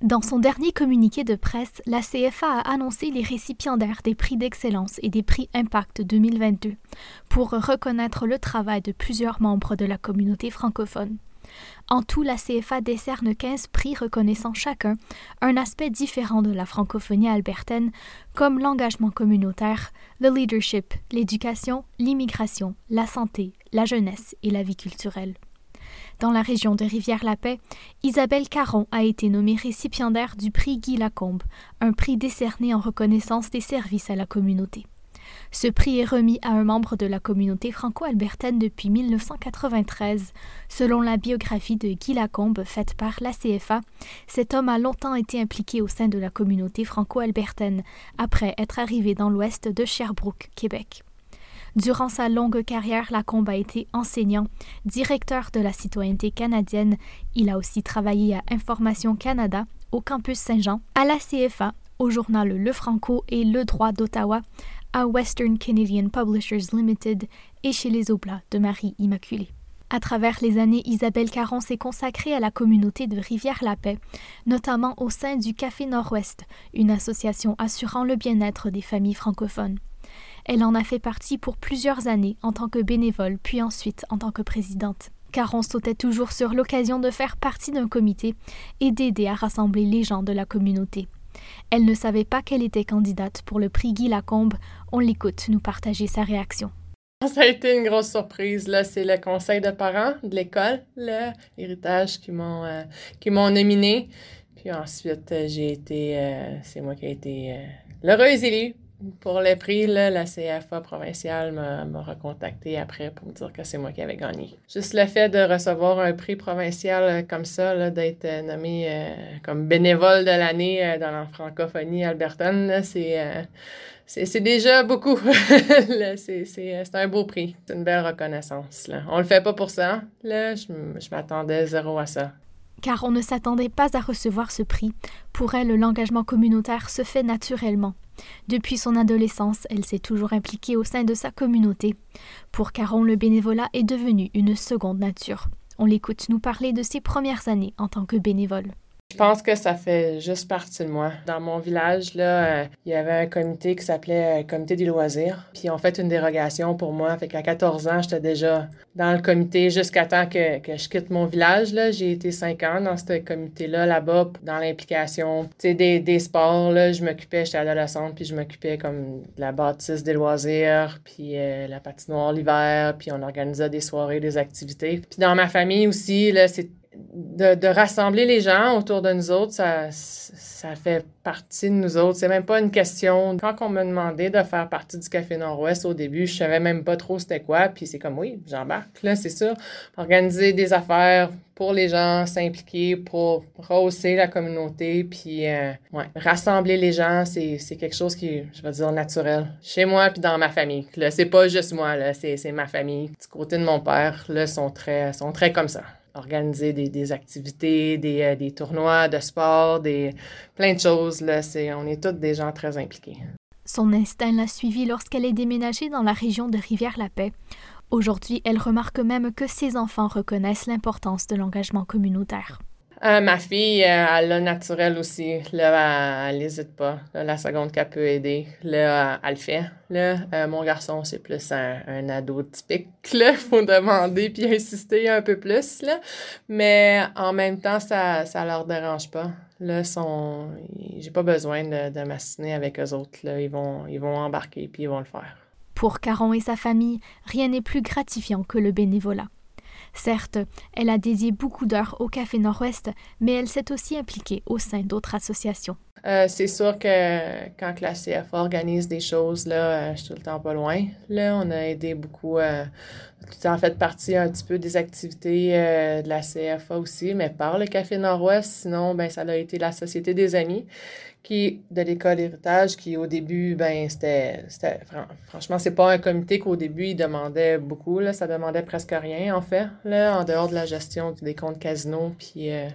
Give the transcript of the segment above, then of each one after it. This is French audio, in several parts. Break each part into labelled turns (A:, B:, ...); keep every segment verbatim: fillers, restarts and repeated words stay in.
A: Dans son dernier communiqué de presse, la C F A a annoncé les récipiendaires des prix d'excellence et des prix Impact deux mille vingt-deux pour reconnaître le travail de plusieurs membres de la communauté francophone. En tout, la C F A décerne quinze prix reconnaissant chacun un aspect différent de la francophonie albertaine, comme l'engagement communautaire, le leadership, l'éducation, l'immigration, la santé, la jeunesse et la vie culturelle. Dans la région de Rivière-la-Paix, Isabelle Caron a été nommée récipiendaire du prix Guy Lacombe, un prix décerné en reconnaissance des services à la communauté. Ce prix est remis à un membre de la communauté franco-albertaine depuis mille neuf cent quatre-vingt-treize. Selon la biographie de Guy Lacombe faite par la C F A, cet homme a longtemps été impliqué au sein de la communauté franco-albertaine, après être arrivé dans l'ouest de Sherbrooke, Québec. Durant sa longue carrière, Lacombe a été enseignant, directeur de la citoyenneté canadienne. Il a aussi travaillé à Information Canada, au campus Saint-Jean, à la C F A, au journal Le Franco et Le Droit d'Ottawa, à Western Canadian Publishers Limited et chez les Oblats de Marie-Immaculée. À travers les années, Isabelle Caron s'est consacrée à la communauté de Rivière-la-Paix, notamment au sein du Café Nord-Ouest, une association assurant le bien-être des familles francophones. Elle en a fait partie pour plusieurs années en tant que bénévole, puis ensuite en tant que présidente. Caron sautait toujours sur l'occasion de faire partie d'un comité et d'aider à rassembler les gens de la communauté. Elle ne savait pas qu'elle était candidate pour le prix Guy Lacombe. On l'écoute nous partager sa réaction.
B: Ça a été une grosse surprise. Là, c'est le conseil de parents de l'école, là, l'héritage qui m'ont euh, qui m'ont nominé. Puis ensuite, j'ai été, euh, c'est moi qui ai été euh, l'heureuse élue. Pour le prix, là, la C F A provinciale m'a, m'a recontacté après pour me dire que c'est moi qui avais gagné. Juste le fait de recevoir un prix provincial comme ça, là, d'être nommé euh, comme bénévole de l'année euh, dans la francophonie albertaine, là, c'est, euh, c'est, c'est déjà beaucoup. là, c'est, c'est, c'est un beau prix. C'est une belle reconnaissance. Là. On le fait pas pour ça. Là, je, je m'attendais zéro à ça.
A: Car on ne s'attendait pas à recevoir ce prix. Pour elle, l'engagement communautaire se fait naturellement. Depuis son adolescence, elle s'est toujours impliquée au sein de sa communauté. Pour Caron, le bénévolat est devenu une seconde nature. On l'écoute nous parler de ses premières années en tant que bénévole.
B: Je pense que ça fait juste partie de moi. Dans mon village, là, euh, il y avait un comité qui s'appelait euh, Comité des loisirs. Puis ils ont fait une dérogation pour moi. Fait qu'à quatorze ans, j'étais déjà dans le comité jusqu'à temps que, que je quitte mon village. Là. J'ai été cinq ans dans ce comité-là, là-bas, dans l'implication. Tu sais, des, des sports, là, je m'occupais, j'étais adolescente, puis je m'occupais comme de la bâtisse des loisirs, puis euh, la patinoire l'hiver, puis on organisait des soirées, des activités. Puis dans ma famille aussi, là, c'est De, de rassembler les gens autour de nous autres, ça, ça fait partie de nous autres. C'est même pas une question. Quand on m'a demandé de faire partie du Café Nord-Ouest au début, je savais même pas trop c'était quoi. Puis c'est comme, oui, j'embarque, là, c'est ça. Organiser des affaires pour les gens, s'impliquer pour rehausser la communauté. Puis, euh, ouais, rassembler les gens, c'est, c'est quelque chose qui, je vais dire, naturel. Chez moi puis dans ma famille. Là, c'est pas juste moi, là, c'est, c'est ma famille. Du côté de mon père, là, sont très, sont très comme ça. Organiser des, des activités, des, euh, des tournois de sport, des, plein de choses. Là, c'est, on est tous des gens très impliqués.
A: Son instinct l'a suivie lorsqu'elle est déménagée dans la région de Rivière-la-Paix. Aujourd'hui, elle remarque même que ses enfants reconnaissent l'importance de l'engagement communautaire.
B: Euh, ma fille, euh, elle l'a naturel aussi. Là, elle n'hésite pas. Là, la seconde qu'elle peut aider, là, elle le fait. Là, euh, mon garçon, c'est plus un, un ado typique. Là, faut demander puis insister un peu plus. Là. Mais en même temps, ça ça leur dérange pas. Là, sont, j'ai pas besoin de, de m'assiner avec eux autres. Là. Ils vont, ils vont embarquer puis ils vont le faire.
A: Pour Caron et sa famille, rien n'est plus gratifiant que le bénévolat. Certes, elle a dédié beaucoup d'heures au Café Nord-Ouest, mais elle s'est aussi impliquée au sein d'autres associations.
B: Euh, c'est sûr que quand la C F A organise des choses, là, euh, je suis tout le temps pas loin. Là, on a aidé beaucoup, euh, tout en fait partie un petit peu des activités euh, de la C F A aussi, mais par le Café Nord-Ouest, sinon, ben ça a été la Société des Amis qui de l'école Héritage, qui au début, ben c'était, c'était franchement, c'est pas un comité qu'au début, il demandait beaucoup, là, ça demandait presque rien, en fait, là, en dehors de la gestion des comptes casinos, puis euh,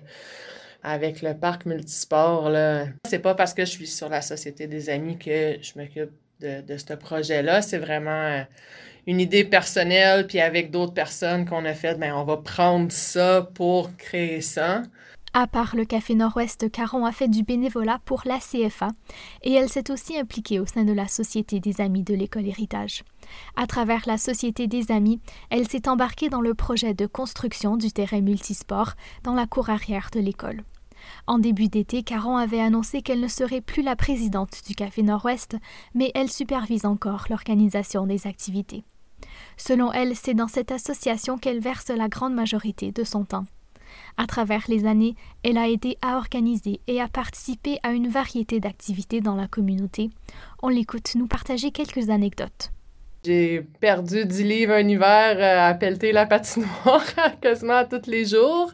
B: avec le parc multisport, là. C'est pas parce que je suis sur la Société des Amis que je m'occupe de, de ce projet-là, c'est vraiment une idée personnelle, puis avec d'autres personnes qu'on a fait, ben on va prendre ça pour créer ça.
A: À part le Café Nord-Ouest, Caron a fait du bénévolat pour l'A C F A et elle s'est aussi impliquée au sein de la Société des Amis de l'École Héritage. À travers la Société des Amis, elle s'est embarquée dans le projet de construction du terrain multisport dans la cour arrière de l'école. En début d'été, Caron avait annoncé qu'elle ne serait plus la présidente du Café Nord-Ouest, mais elle supervise encore l'organisation des activités. Selon elle, c'est dans cette association qu'elle verse la grande majorité de son temps. À travers les années, elle a aidé à organiser et à participer à une variété d'activités dans la communauté. On l'écoute nous partager quelques anecdotes.
B: J'ai perdu dix livres un hiver euh, à pelleter la patinoire quasiment tous les jours.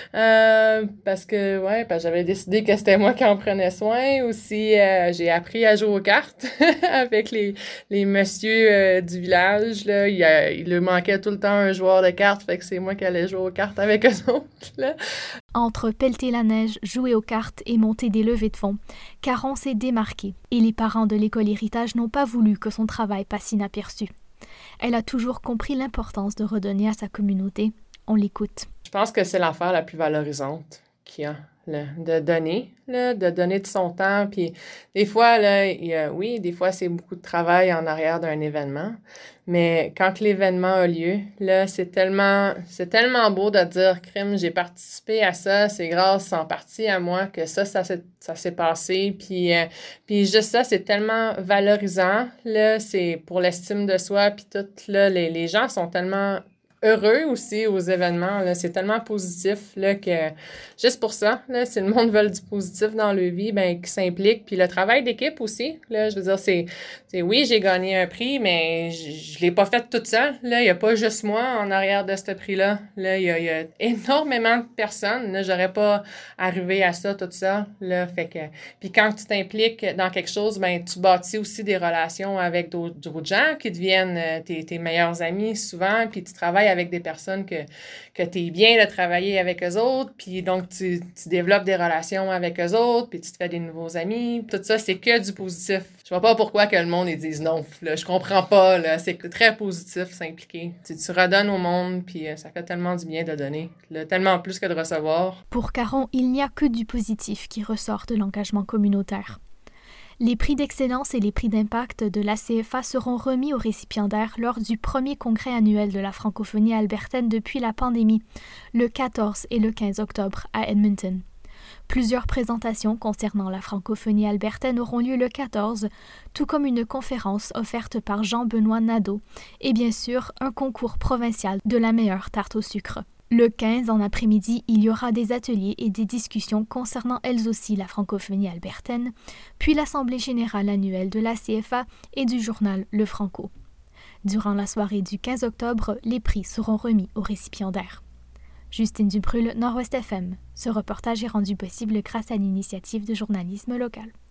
B: Euh, parce que, ouais, parce que j'avais décidé que c'était moi qui en prenais soin. Aussi, euh, j'ai appris à jouer aux cartes avec les, les messieurs euh, du village. Là. Il, a, il leur manquait tout le temps un joueur de cartes, fait que c'est moi qui allais jouer aux cartes avec eux autres. Là.
A: Entre pelleter la neige, jouer aux cartes et monter des levées de fonds, Caron s'est démarquée et les parents de l'École Héritage n'ont pas voulu que son travail passe inaperçu. Elle a toujours compris l'importance de redonner à sa communauté. On l'écoute.
B: Je pense que c'est l'affaire la plus valorisante qu'il y a, là, de donner, là, de donner de son temps. Puis des fois, là, il y a, oui, des fois, c'est beaucoup de travail en arrière d'un événement. Mais quand l'événement a lieu, là, c'est tellement, c'est tellement beau de dire, crime, j'ai participé à ça, c'est grâce en partie à moi que ça, ça s'est, ça s'est passé. Puis, euh, puis juste ça, c'est tellement valorisant, là, c'est pour l'estime de soi. Puis tout, là, les, les gens sont tellement heureux aussi aux événements, là, c'est tellement positif, là, que juste pour ça, là, si le monde veut du positif dans leur vie, ben, qu'ils s'impliquent. Puis le travail d'équipe aussi, là, je veux dire, c'est, c'est oui, j'ai gagné un prix, mais je, je l'ai pas fait toute seule, là, il y a pas juste moi en arrière de ce prix-là, là, il y a, il y a énormément de personnes, là, j'aurais pas arrivé à ça toute seule, là, fait que, puis quand tu t'impliques dans quelque chose, ben, tu bâtis aussi des relations avec d'autres, d'autres gens qui deviennent euh, tes, tes meilleurs amis souvent, puis tu travailles avec des personnes que, que tu es bien de travailler avec eux autres, puis donc tu, tu développes des relations avec eux autres, puis tu te fais des nouveaux amis. Tout ça, c'est que du positif. Je vois pas pourquoi que le monde ils disent non. Là, je comprends pas. Là, c'est très positif, s'impliquer. Tu, tu redonnes au monde, puis ça fait tellement du bien de donner. Là, tellement plus que de recevoir.
A: Pour Caron, il n'y a que du positif qui ressort de l'engagement communautaire. Les prix d'excellence et les prix d'impact de l'A C F A seront remis aux récipiendaires lors du premier congrès annuel de la francophonie albertaine depuis la pandémie, le quatorze et le quinze octobre à Edmonton. Plusieurs présentations concernant la francophonie albertaine auront lieu le quatorze, tout comme une conférence offerte par Jean-Benoît Nadeau et bien sûr un concours provincial de la meilleure tarte au sucre. Le quinze, en après-midi, il y aura des ateliers et des discussions concernant elles aussi la francophonie albertaine, puis l'Assemblée générale annuelle de l'A C F A et du journal Le Franco. Durant la soirée du quinze octobre, les prix seront remis aux récipiendaires. Justine Dubrul, Nord-Ouest F M. Ce reportage est rendu possible grâce à l'initiative de journalisme local.